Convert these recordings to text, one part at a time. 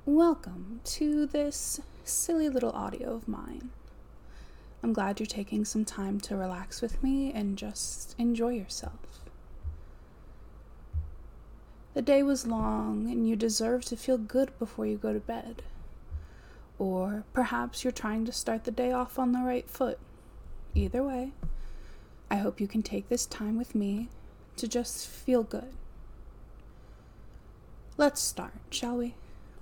Welcome to this silly little audio of mine. I'm glad you're taking some time to relax with me and just enjoy yourself. The day was long and you deserve to feel good before you go to bed. Or perhaps you're trying to start the day off on the right foot. Either way, I hope you can take this time with me to just feel good. Let's start, shall we?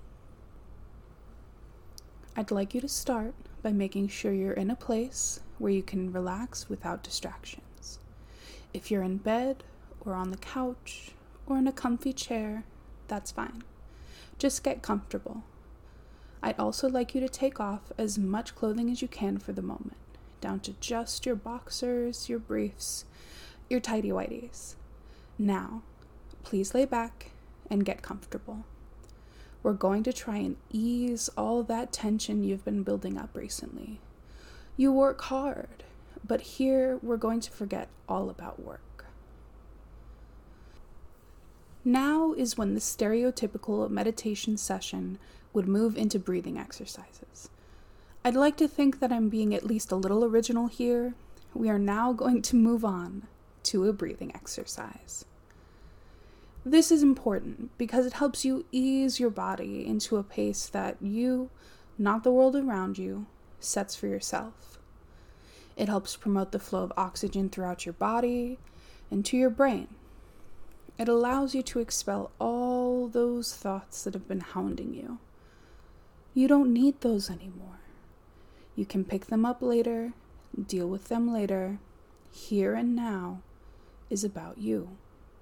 I'd like you to start by making sure you're in a place where you can relax without distractions. If you're in bed or on the couch or in a comfy chair, that's fine. Just get comfortable. I'd also like you to take off as much clothing as you can for the moment, down to just your boxers, your briefs, your tighty-whities. Now, please lay back and get comfortable. We're going to try and ease all that tension you've been building up recently. You work hard, but here we're going to forget all about work. Now is when the stereotypical meditation session would move into breathing exercises. I'd like to think that I'm being at least a little original here. We are now going to move on to a breathing exercise. This is important because it helps you ease your body into a pace that you, not the world around you, sets for yourself. It helps promote the flow of oxygen throughout your body and to your brain. It allows you to expel all those thoughts that have been hounding you. You don't need those anymore. You can pick them up later, deal with them later. Here and now is about you.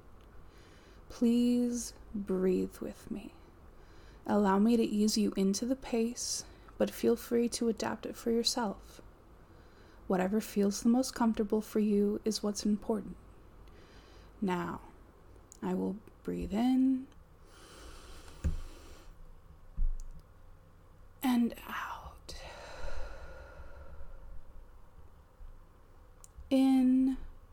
Please breathe with me. Allow me to ease you into the pace, but feel free to adapt it for yourself. Whatever feels the most comfortable for you is what's important. Now, I will breathe in and out. In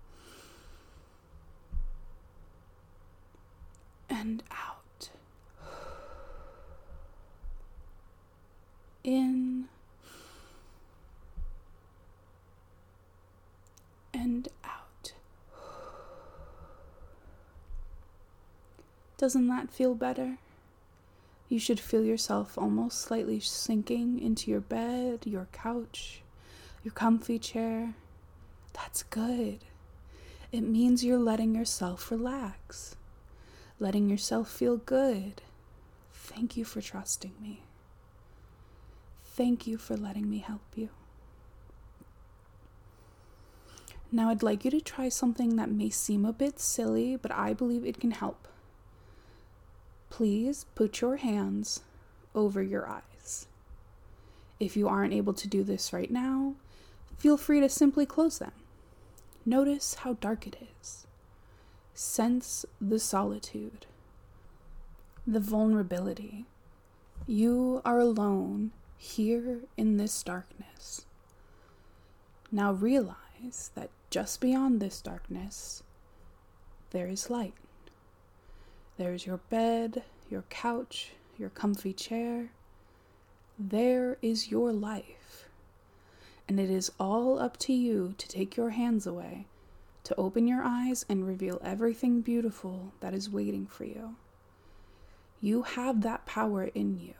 and out. In and out. Doesn't that feel better? You should feel yourself almost slightly sinking into your bed, your couch, your comfy chair. That's good. It means you're letting yourself relax. Letting yourself feel good. Thank you for trusting me. Thank you for letting me help you. Now I'd like you to try something that may seem a bit silly, but I believe it can help. Please put your hands over your eyes. If you aren't able to do this right now, feel free to simply close them. Notice how dark it is. Sense the solitude, the vulnerability. You are alone here in this darkness. Now realize that just beyond this darkness, there is light. There is your bed, your couch, your comfy chair. There is your life. And it is all up to you to take your hands away, to open your eyes and reveal everything beautiful that is waiting for you. You have that power in you.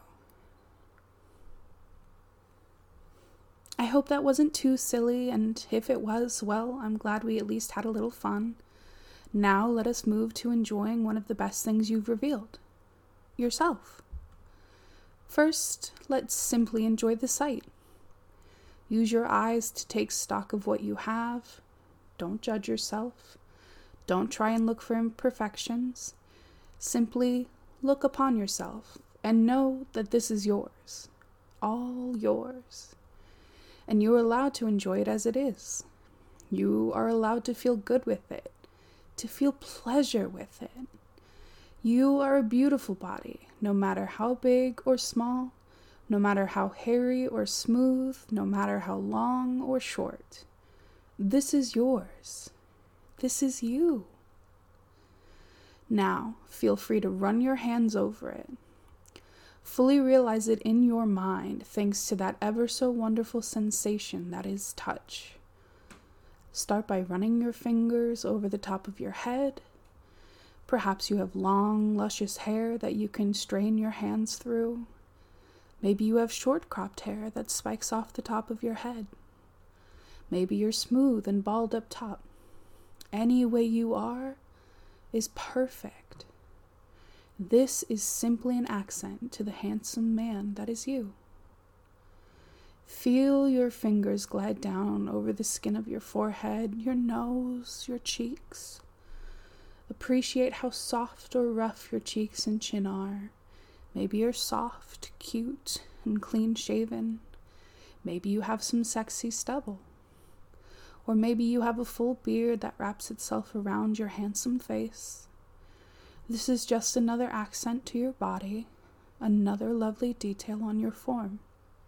I hope that wasn't too silly, and if it was, well, I'm glad we at least had a little fun. Now let us move to enjoying one of the best things you've revealed, yourself. First, let's simply enjoy the sight. Use your eyes to take stock of what you have. Don't judge yourself. Don't try and look for imperfections. Simply look upon yourself and know that this is yours, all yours. And you are allowed to enjoy it as it is. You are allowed to feel good with it, to feel pleasure with it. You are a beautiful body, no matter how big or small, no matter how hairy or smooth, no matter how long or short. This is yours. This is you. Now, feel free to run your hands over it. Fully realize it in your mind thanks to that ever so wonderful sensation that is touch. Start by running your fingers over the top of your head. Perhaps you have long, luscious hair that you can strain your hands through. Maybe you have short cropped hair that spikes off the top of your head. Maybe you're smooth and bald up top. Any way you are is perfect. This is simply an accent to the handsome man that is you. Feel your fingers glide down over the skin of your forehead, your nose, your cheeks. Appreciate how soft or rough your cheeks and chin are. Maybe you're soft, cute, and clean-shaven. Maybe you have some sexy stubble. Or maybe you have a full beard that wraps itself around your handsome face. This is just another accent to your body, another lovely detail on your form.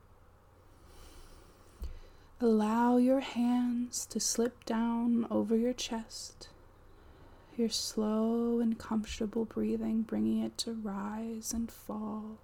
Allow your hands to slip down over your chest, your slow and comfortable breathing bringing it to rise and fall.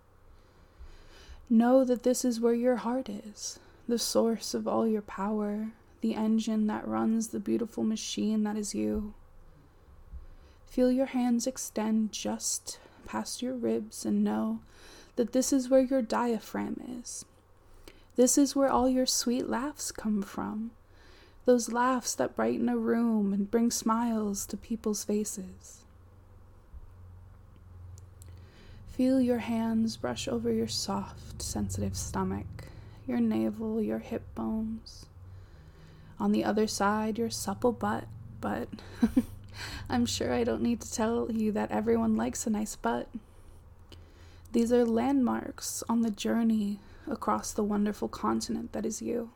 Know that this is where your heart is, the source of all your power, the engine that runs the beautiful machine that is you. Feel your hands extend just past your ribs and know that this is where your diaphragm is. This is where all your sweet laughs come from. Those laughs that brighten a room and bring smiles to people's faces. Feel your hands brush over your soft, sensitive stomach, your navel, your hip bones. On the other side, your supple butt, but I'm sure I don't need to tell you that everyone likes a nice butt. These are landmarks on the journey across the wonderful continent that is you.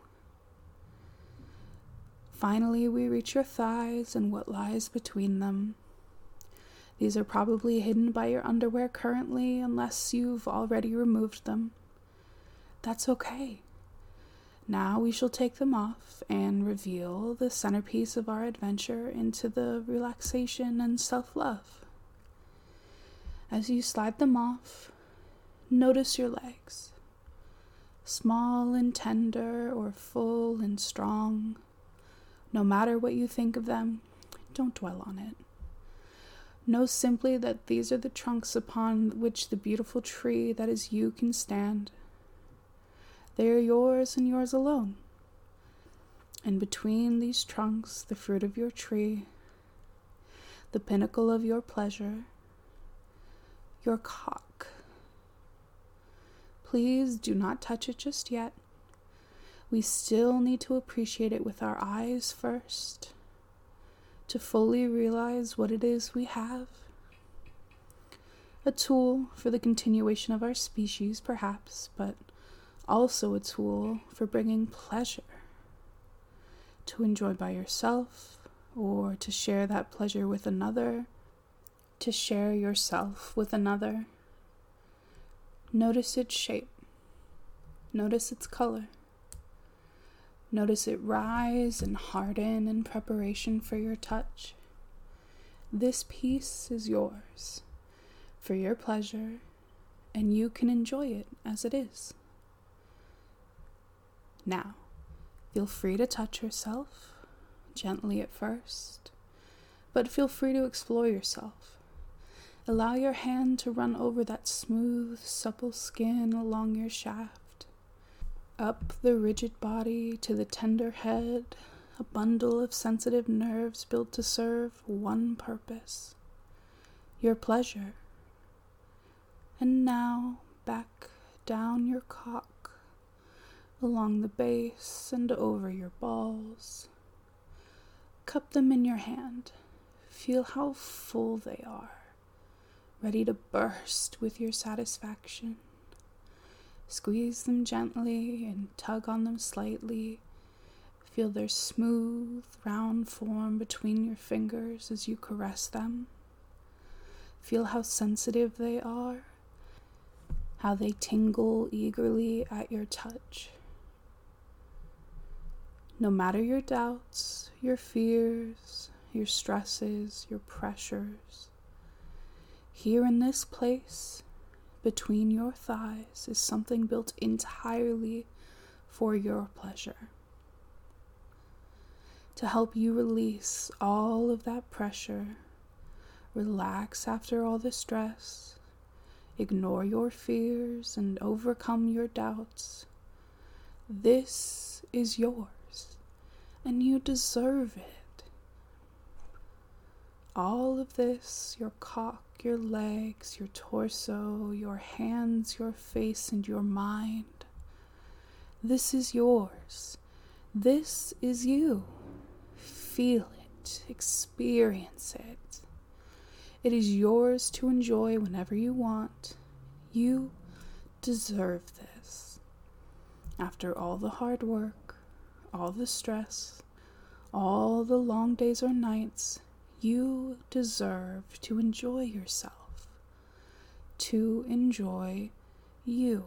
Finally, we reach your thighs and what lies between them. These are probably hidden by your underwear currently, unless you've already removed them. That's okay. Now we shall take them off and reveal the centerpiece of our adventure into the relaxation and self-love. As you slide them off, notice your legs. Small and tender or full and strong. No matter what you think of them, don't dwell on it. Know simply that these are the trunks upon which the beautiful tree that is you can stand. They are yours and yours alone. And between these trunks, the fruit of your tree, the pinnacle of your pleasure, your cock. Please do not touch it just yet. We still need to appreciate it with our eyes first, to fully realize what it is we have. A tool for the continuation of our species, perhaps, but also a tool for bringing pleasure, to enjoy by yourself, or to share that pleasure with another, to share yourself with another. Notice its shape. Notice its color. Notice it rise and harden in preparation for your touch. This piece is yours, for your pleasure, and you can enjoy it as it is. Now, feel free to touch yourself, gently at first, but feel free to explore yourself. Allow your hand to run over that smooth, supple skin along your shaft, up the rigid body to the tender head, a bundle of sensitive nerves built to serve one purpose, your pleasure. And now back down your cock, along the base and over your balls. Cup them in your hand. Feel how full they are, ready to burst with your satisfaction. Squeeze them gently and tug on them slightly. Feel their smooth, round form between your fingers as you caress them. Feel how sensitive they are, how they tingle eagerly at your touch. No matter your doubts, your fears, your stresses, your pressures, here in this place, between your thighs is something built entirely for your pleasure. To help you release all of that pressure, relax after all the stress, ignore your fears and overcome your doubts. This is yours, and you deserve it. All of this, your cock, your legs, your torso, your hands, your face, and your mind, this is yours. This is you. Feel it, experience it. It is yours to enjoy whenever you want. You deserve this. After all the hard work, all the stress, all the long days or nights, you deserve to enjoy yourself, to enjoy you.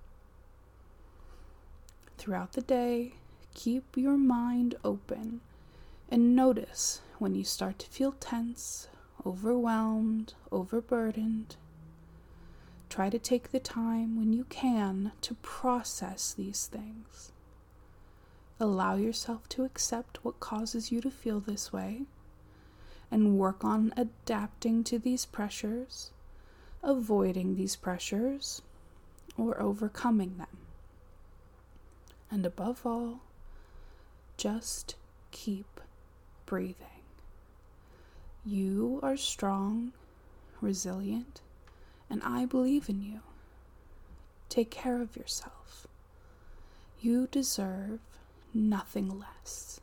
Throughout the day, keep your mind open and notice when you start to feel tense, overwhelmed, overburdened. Try to take the time when you can to process these things. Allow yourself to accept what causes you to feel this way and work on adapting to these pressures, avoiding these pressures, or overcoming them. And above all, just keep breathing. You are strong, resilient, and I believe in you. Take care of yourself. You deserve nothing less.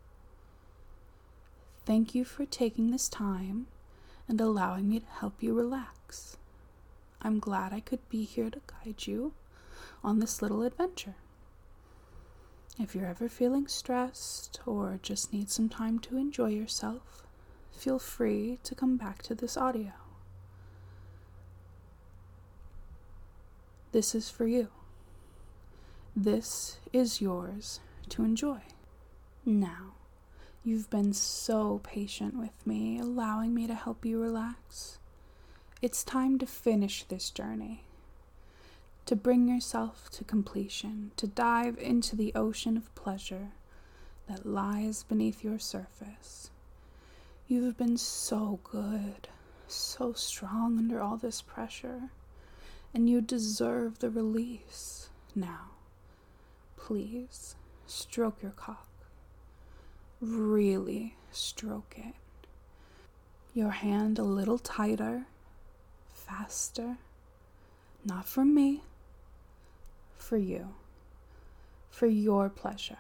Thank you for taking this time and allowing me to help you relax. I'm glad I could be here to guide you on this little adventure. If you're ever feeling stressed or just need some time to enjoy yourself, feel free to come back to this audio. This is for you. This is yours to enjoy. Now, you've been so patient with me, allowing me to help you relax. It's time to finish this journey, to bring yourself to completion, to dive into the ocean of pleasure that lies beneath your surface. You've been so good, so strong under all this pressure, and you deserve the release. Now, please stroke your cock. Really stroke it. Your hand a little tighter, faster. Not for me, for you, for your pleasure.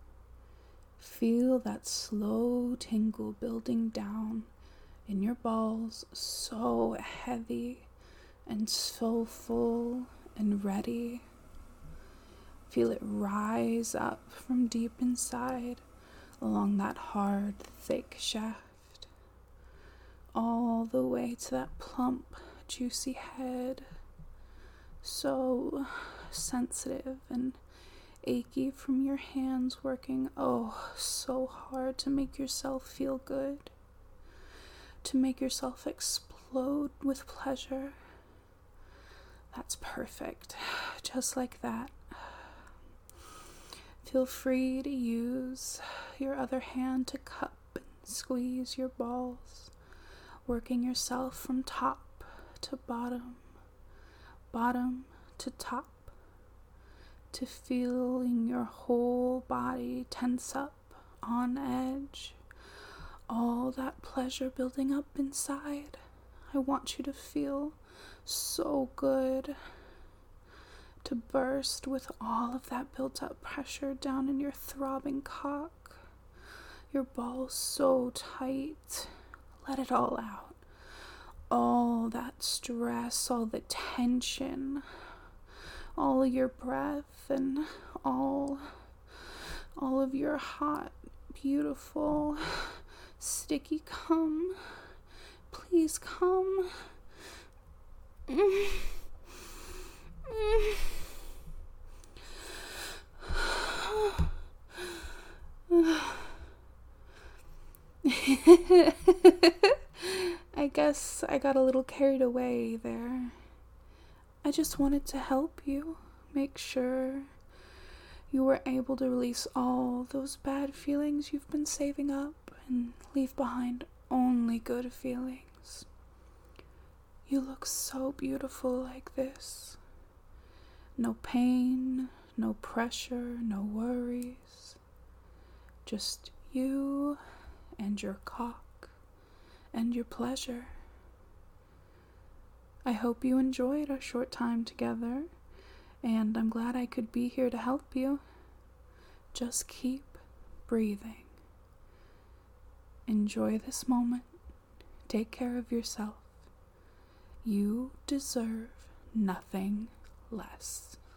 Feel that slow tingle building down in your balls, so heavy and so full and ready. Feel it rise up from deep inside along that hard, thick shaft, all the way to that plump, juicy head, so sensitive and achy from your hands working so hard to make yourself feel good, to make yourself explode with pleasure. That's perfect, just like that. Feel free to use your other hand to cup and squeeze your balls, working yourself from top to bottom, bottom to top, to feeling your whole body tense up, on edge, all that pleasure building up inside. I want you to feel so good, to burst with all of that built up pressure down in your throbbing cock, your balls so tight. Let it all out. All that stress, all the tension, all of your breath, and all of your hot, beautiful, sticky cum. Please come. I guess I got a little carried away there. I just wanted to help you, make sure you were able to release all those bad feelings you've been saving up and leave behind only good feelings. You look so beautiful like this. No pain, no pressure, no worries. Just you and your cock and your pleasure. I hope you enjoyed our short time together, and I'm glad I could be here to help you. Just keep breathing. Enjoy this moment. Take care of yourself. You deserve nothing less.